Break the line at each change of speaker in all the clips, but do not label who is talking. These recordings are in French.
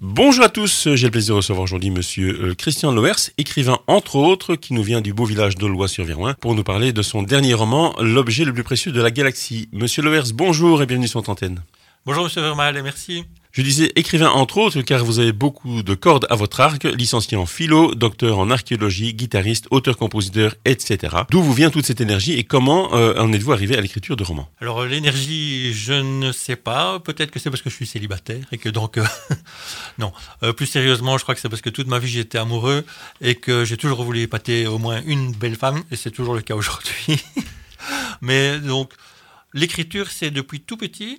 Bonjour à tous, j'ai le plaisir de recevoir aujourd'hui monsieur Christian Loers, écrivain entre autres, qui nous vient du beau village d'Aulnois-sur-Viroin, pour nous parler de son dernier roman, L'objet le plus précieux de la galaxie. Monsieur Loers, bonjour et bienvenue sur notre antenne.
Bonjour monsieur Vermael et merci.
Je disais écrivain entre autres car vous avez beaucoup de cordes à votre arc, licencié en philo, docteur en archéologie, guitariste, auteur-compositeur, etc. D'où vous vient toute cette énergie et comment en êtes-vous arrivé à l'écriture de romans?
Alors l'énergie, je ne sais pas. Peut-être que c'est parce que je suis célibataire et que donc... non, plus sérieusement, je crois que c'est parce que toute ma vie j'étais amoureux et que j'ai toujours voulu épater au moins une belle femme et c'est toujours le cas aujourd'hui. Mais donc, l'écriture, c'est depuis tout petit...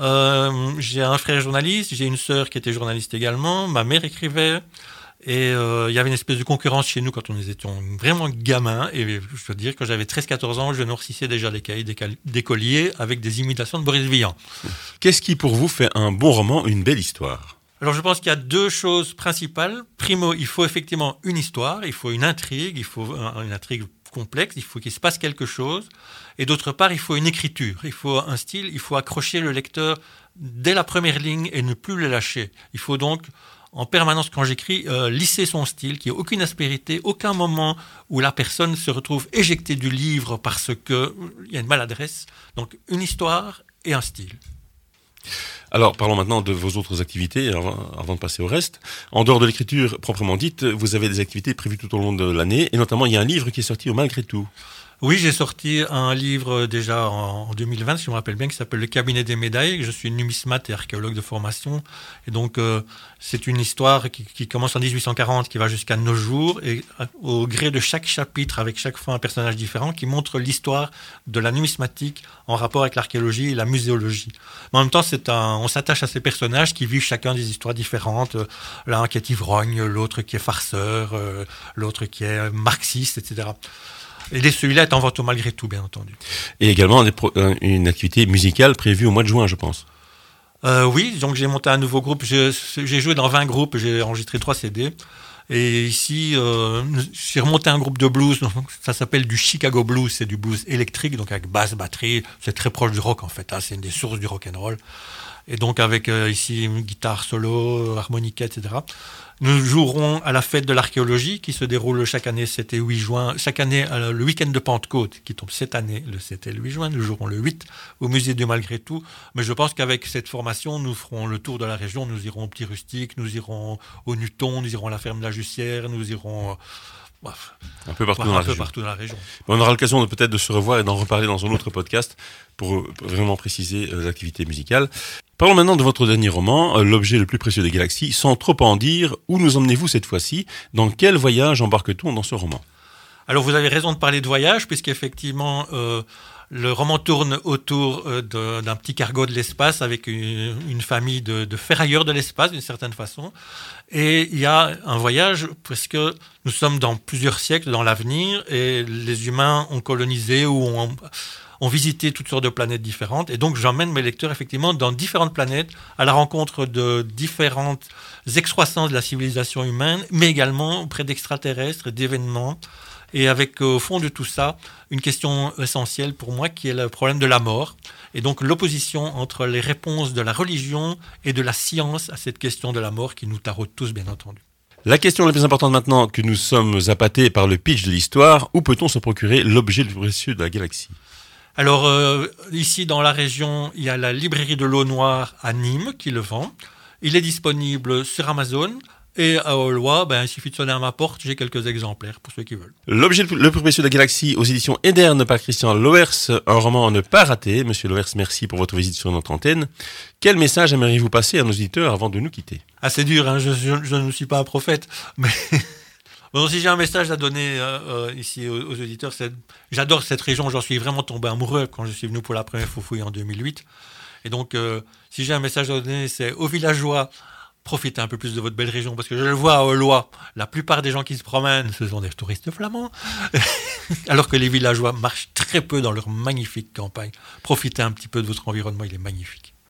j'ai un frère journaliste, j'ai une sœur qui était journaliste également, ma mère écrivait et il y avait une espèce de concurrence chez nous quand on était vraiment gamins et je veux dire quand j'avais 13-14 ans je noircissais déjà les cahiers d'écoliers avec des imitations de Boris Vian.
Qu'est-ce qui pour vous fait un bon roman, une belle histoire?
Alors je pense qu'il y a deux choses principales. Primo, il faut effectivement une histoire, il faut une intrigue, il faut une intrigue complexe, il faut qu'il se passe quelque chose. Et d'autre part, il faut une écriture, il faut un style, il faut accrocher le lecteur dès la première ligne et ne plus le lâcher. Il faut donc, en permanence, quand j'écris, lisser son style, qu'il n'y ait aucune aspérité, aucun moment où la personne se retrouve éjectée du livre parce qu'il y a une maladresse. Donc, une histoire et un style.
Alors, parlons maintenant de vos autres activités, avant de passer au reste. En dehors de l'écriture proprement dite, vous avez des activités prévues tout au long de l'année, et notamment, il y a un livre qui est sorti au Malgré tout.
Oui, j'ai sorti un livre déjà en 2020, si je me rappelle bien, qui s'appelle Le cabinet des médailles. Je suis numismate et archéologue de formation. Et donc, c'est une histoire qui commence en 1840, qui va jusqu'à nos jours, et au gré de chaque chapitre, avec chaque fois un personnage différent, qui montre l'histoire de la numismatique en rapport avec l'archéologie et la muséologie. Mais en même temps, on s'attache à ces personnages qui vivent chacun des histoires différentes. L'un qui est ivrogne, l'autre qui est farceur, l'autre qui est marxiste, etc. Et celui-là est en vente au Malgré tout, bien entendu. Et
également une activité musicale prévue au mois de juin, je pense.
Oui, donc j'ai monté un nouveau groupe. J'ai joué dans 20 groupes, j'ai enregistré 3 CD. Et ici, j'ai remonté un groupe de blues. Ça s'appelle du Chicago Blues, c'est du blues électrique, donc avec basse, batterie. C'est très proche du rock en fait, hein, c'est une des sources du rock and roll. Et donc avec ici une guitare solo, harmonica, etc. Nous jouerons à la fête de l'archéologie qui se déroule chaque année 7 et 8 juin. Chaque année, le week-end de Pentecôte qui tombe cette année, le 7 et le 8 juin. Nous jouerons le 8 au musée du Malgré tout. Mais je pense qu'avec cette formation, nous ferons le tour de la région. Nous irons au Petit Rustique, nous irons au Nuton, nous irons à la ferme de la Jussière, nous irons...
un peu partout dans la région. On aura l'occasion peut-être de se revoir et d'en reparler dans un autre podcast pour vraiment préciser l'activité musicale. Parlons maintenant de votre dernier roman, L'objet le plus précieux des galaxies. Sans trop en dire, où nous emmenez-vous cette fois-ci? Dans quel voyage embarque-t-on dans ce roman?
Alors vous avez raison de parler de voyage, puisqu'effectivement le roman tourne autour d'un petit cargo de l'espace avec une famille de ferrailleurs de l'espace d'une certaine façon. Et il y a un voyage parce que nous sommes dans plusieurs siècles dans l'avenir et les humains ont colonisé ou ont visité toutes sortes de planètes différentes. Et donc j'emmène mes lecteurs effectivement dans différentes planètes à la rencontre de différentes excroissances de la civilisation humaine, mais également auprès d'extraterrestres, d'événements. Et avec, au fond de tout ça, une question essentielle pour moi qui est le problème de la mort. Et donc l'opposition entre les réponses de la religion et de la science à cette question de la mort qui nous taraude tous, bien entendu.
La question la plus importante maintenant que nous sommes appâtés par le pitch de l'histoire, où peut-on se procurer l'objet le plus précieux de la galaxie?
Alors, ici dans la région, il y a la librairie de l'eau noire à Nîmes qui le vend. Il est disponible sur Amazon. Et à Aulnois, il suffit de sonner à ma porte, j'ai quelques exemplaires pour ceux qui veulent.
L'objet le plus précieux de la galaxie aux éditions Ederne par Christian Loers, un roman à ne pas rater. Monsieur Loers, merci pour votre visite sur notre antenne. Quel message aimeriez-vous passer à nos auditeurs avant de nous quitter?
C'est dur, hein, je ne suis pas un prophète, mais... Bon, si j'ai un message à donner ici aux auditeurs, j'adore cette région, j'en suis vraiment tombé amoureux quand je suis venu pour la première fois fouiller en 2008. Et donc, si j'ai un message à donner, c'est aux villageois, profitez un peu plus de votre belle région, parce que je le vois à Aulnois, la plupart des gens qui se promènent, ce sont des touristes flamands, alors que les villageois marchent très peu dans leur magnifique campagne. Profitez un petit peu de votre environnement, il est magnifique.